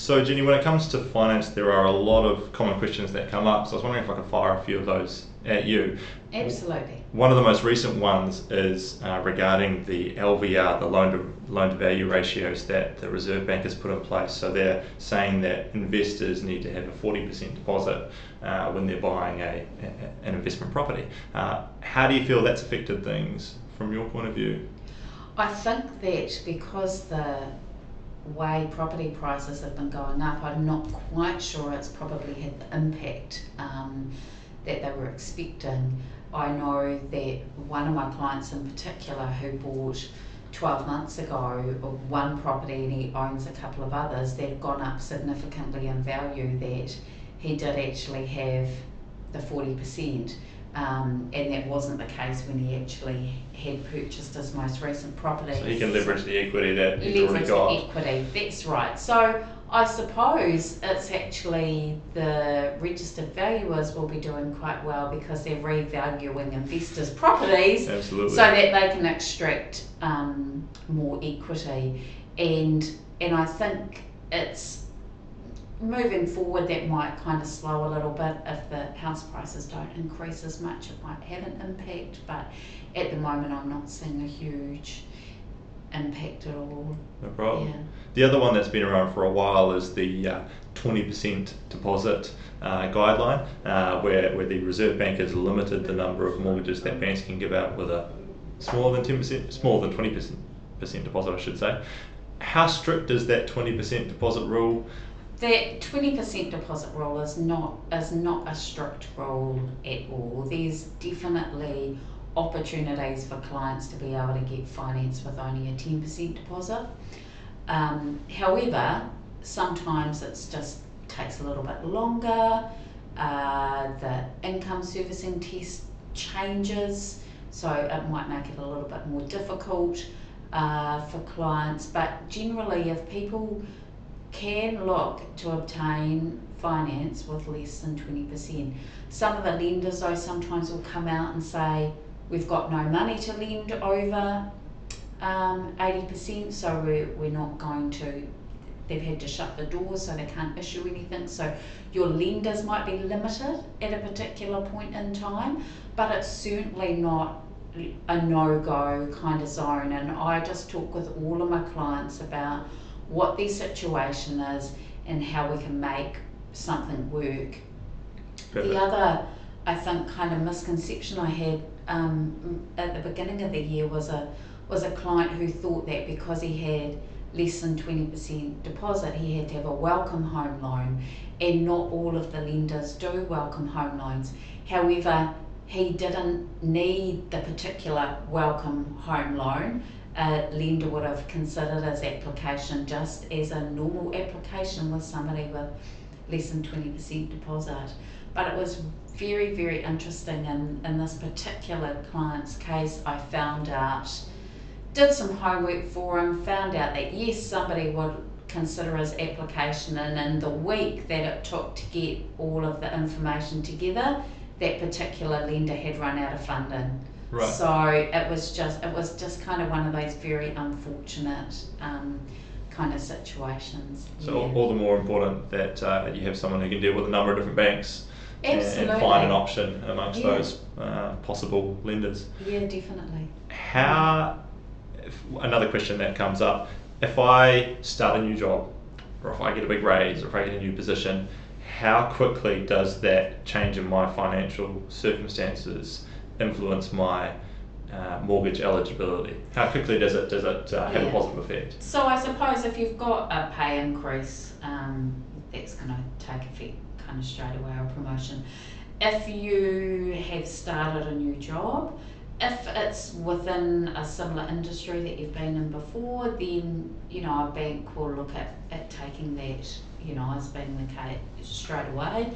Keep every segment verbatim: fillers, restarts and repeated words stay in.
So Jenny, when it comes to finance, there are a lot of common questions that come up. So I was wondering if I could fire a few of those at you. Absolutely. One of the most recent ones is uh, regarding the L V R, the loan to loan to value ratios that the Reserve Bank has put in place. So they're saying that investors need to have a forty percent deposit uh, when they're buying a, a an investment property. Uh, how do you feel that's affected things from your point of view? I think that because the way property prices have been going up, I'm not quite sure it's probably had the impact um, that they were expecting. I know that one of my clients in particular who bought twelve months ago one property and he owns a couple of others that have gone up significantly in value, that he did actually have the forty percent. Um, and that wasn't the case when he actually had purchased his most recent property. So he can leverage the equity that he's already Leverage got. the equity, that's right. So I suppose it's actually the registered valuers will be doing quite well because they're revaluing investors' properties. Absolutely. So that they can extract um, more equity. And and I think it's moving forward, that might kind of slow a little bit. If the house prices don't increase as much, it might have an impact, but at the moment I'm not seeing a huge impact at all. No problem. Yeah. The other one that's been around for a while is the uh, twenty percent deposit uh, guideline, uh, where, where the Reserve Bank has limited the number of mortgages that banks can give out with a smaller than ten percent, smaller than twenty percent deposit, I should say. How strict is that twenty percent deposit rule? That twenty percent deposit rule is not is not a strict rule at all. There's definitely opportunities for clients to be able to get finance with only a ten percent deposit. Um, however, sometimes it's just takes a little bit longer. Uh, the income servicing test changes, so it might make it a little bit more difficult uh, for clients. But generally, if people can look to obtain finance with less than twenty percent. Some of the lenders though sometimes will come out and say, we've got no money to lend over um, eighty percent, so we're, we're not going to, they've had to shut the doors so they can't issue anything. So your lenders might be limited at a particular point in time, but it's certainly not a no-go kind of zone. And I just talk with all of my clients about what their situation is and how we can make something work. Perfect. The other, I think, kind of misconception I had um, at the beginning of the year was a was a client who thought that because he had less than twenty percent deposit, he had to have a welcome home loan, and not all of the lenders do welcome home loans. However, he didn't need the particular welcome home loan. A lender would have considered his application just as a normal application with somebody with less than twenty percent deposit. But it was very, very interesting in, in this particular client's case. I found out, did some homework for him, found out that yes, somebody would consider his application, and in the week that it took to get all of the information together, that particular lender had run out of funding. Right. So it was just it was just kind of one of those very unfortunate um, kind of situations. So yeah. all, all the more important that uh, you have someone who can deal with a number of different banks and, Absolutely. and find an option amongst Yeah. those uh, possible lenders. Yeah, definitely. How, if, another question that comes up, if I start a new job, or if I get a big raise, or if I get a new position, how quickly does that change in my financial circumstances influence my uh, mortgage eligibility? How quickly does it does it uh, have Yeah. a positive effect? So I suppose if you've got a pay increase, um, that's going to take effect kind of straight away, or promotion. If you have started a new job, if it's within a similar industry that you've been in before, then you know a bank will look at, at taking that, you know, as being the case straight away.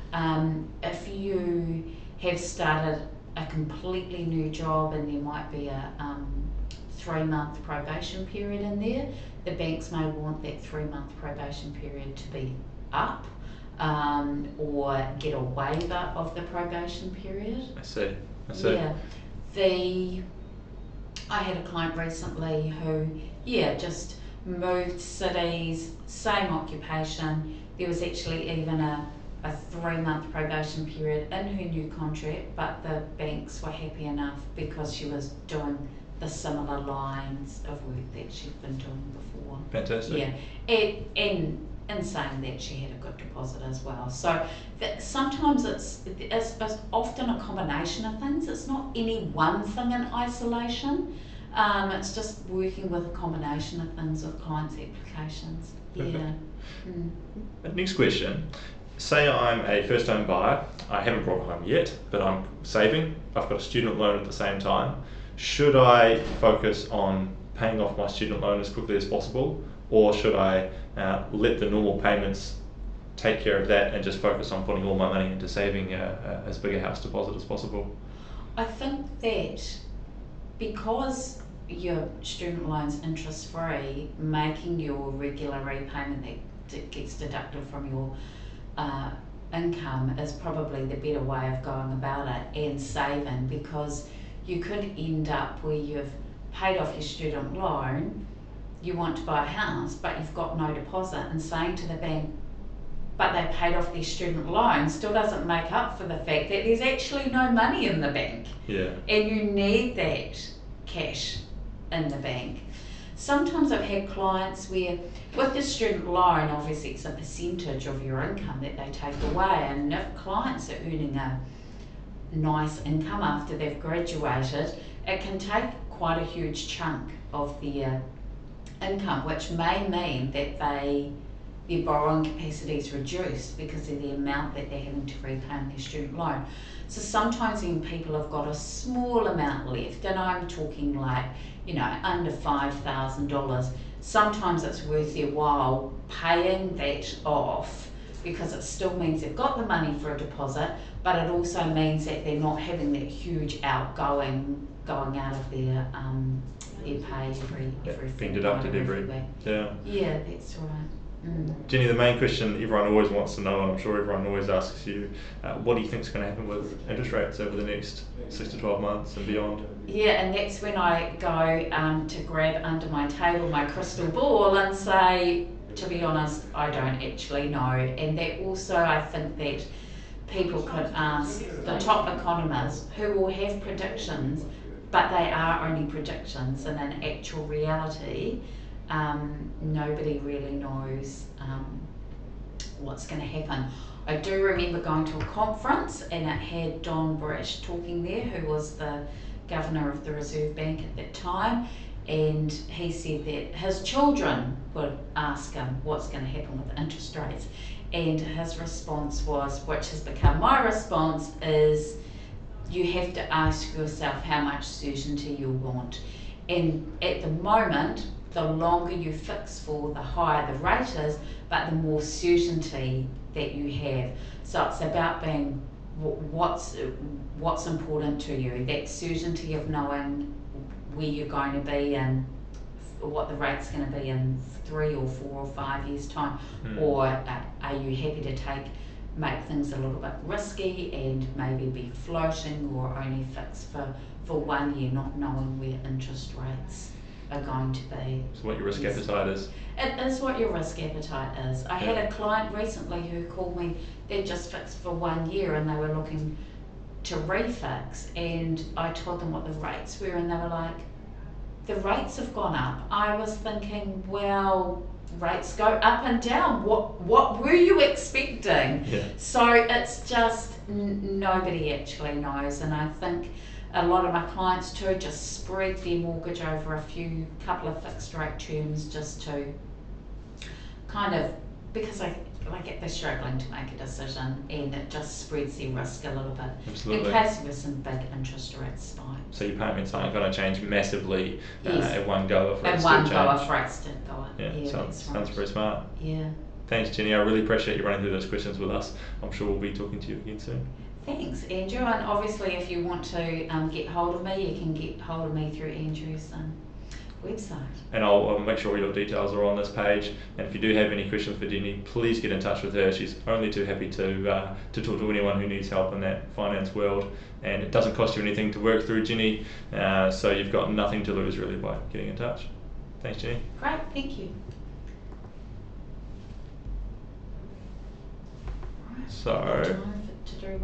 Um, if you have started a completely new job and there might be a um, three month probation period in there, the banks may want that three month probation period to be up, um, or get a waiver of the probation period. I see. I see. Yeah. The I had a client recently who, yeah, just moved cities, same occupation. There was actually even a, a three month probation period in her new contract, but the banks were happy enough because she was doing the similar lines of work that she'd been doing before. Fantastic. Yeah, and, and in saying that, she had a good deposit as well. So that sometimes it's, it's, it's often a combination of things. It's not any one thing in isolation. Um, it's just working with a combination of things with clients' applications. Perfect. Yeah. Mm. Next question. Say I'm a first home buyer. I haven't brought home yet, but I'm saving. I've got a student loan at the same time. Should I focus on paying off my student loan as quickly as possible, or should I uh, let the normal payments take care of that and just focus on putting all my money into saving a, a, as big a house deposit as possible? I think that because your student loan's interest free, making your regular repayment that d- gets deducted from your uh, income is probably the better way of going about it, and saving, because you could end up where you've paid off your student loan, you want to buy a house, but you've got no deposit, and saying to the bank, but they paid off their student loan, still doesn't make up for the fact that there's actually no money in the bank. Yeah. And you need that cash in the bank. Sometimes I've had clients where, with the student loan, obviously it's a percentage of your income that they take away, and if clients are earning a nice income after they've graduated, it can take quite a huge chunk of their income, which may mean that they their borrowing capacity is reduced because of the amount that they're having to repay on their student loan. So sometimes when people have got a small amount left, and I'm talking like, you know, under five thousand dollars, sometimes it's worth their while paying that off, because it still means they've got the money for a deposit, but it also means that they're not having that huge outgoing going out of their um, their pay every, Yeah, every being deducted every, week. yeah. Yeah, that's right. Mm. Jenny, the main question everyone always wants to know, and I'm sure everyone always asks you, uh, what do you think is going to happen with interest rates over the next six to twelve months and beyond? Yeah, and that's when I go um, to grab under my table my crystal ball and say, to be honest, I don't actually know. And that also, I think that people could ask the top economists who will have predictions, but they are only predictions, and in actual reality, um, nobody really knows um, what's going to happen. I do remember going to a conference, and it had Don Brash talking there, who was the governor of the Reserve Bank at that time, and he said that his children would ask him what's going to happen with interest rates, and his response was, which has become my response, is you have to ask yourself how much certainty you want. And at the moment, the longer you fix for, the higher the rate is, but the more certainty that you have. So it's about being what's what's important to you, that certainty of knowing where you're going to be and what the rate's going to be in three or four or five years time, mm. or uh, are you happy to take make things a little bit risky and maybe be floating or only fixed for, for one year, not knowing where interest rates are going to be. So what your risk yes. appetite is. It is what your risk appetite is. I yeah. had a client recently who called me, they'd just fixed for one year and they were looking to refix, and I told them what the rates were, and they were like, the rates have gone up. I was thinking, well, rates go up and down. What what were you expecting? Yeah. So it's just n- nobody actually knows, and I think a lot of my clients too just spread their mortgage over a few couple of fixed rate terms just to kind of, because I like they're struggling to make a decision, and it just spreads their risk a little bit. Absolutely. In case there was some big interest rate spike. So your payments aren't going to change massively uh, yes. at one go if rates At one still go change. if rates did go up. Yeah, yeah sounds, that's right. sounds very smart. Yeah. Thanks, Jenny. I really appreciate you running through those questions with us. I'm sure we'll be talking to you again soon. Thanks, Andrew. And obviously, if you want to um, get hold of me, you can get hold of me through Andrew's um, website. And I'll, I'll make sure all your details are on this page. And if you do have any questions for Jenny, please get in touch with her. She's only too happy to uh, to talk to anyone who needs help in that finance world. And it doesn't cost you anything to work through Jenny, uh, so you've got nothing to lose really by getting in touch. Thanks, Jenny. Great, thank you. Right, So. time for- to do